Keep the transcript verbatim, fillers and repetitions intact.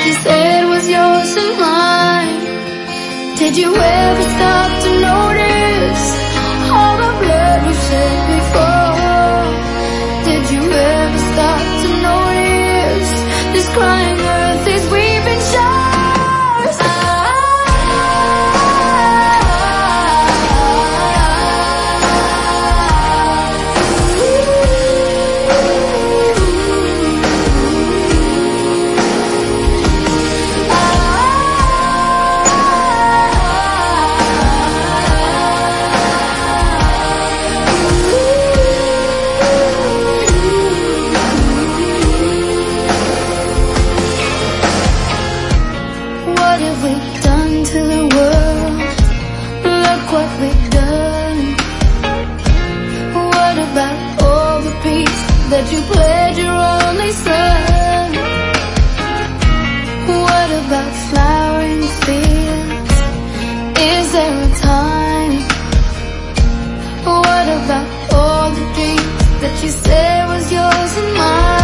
you said was yours and mine. Did you ever stop to notice all the blood we shed before? Did you ever stop to notice this crying earth is weeping shores? What have we done to the world? Look what we've done. What about all the peace that you pledged your only son? What about flowering fields? Is there a time? What about all the dreams that you said was yours and mine?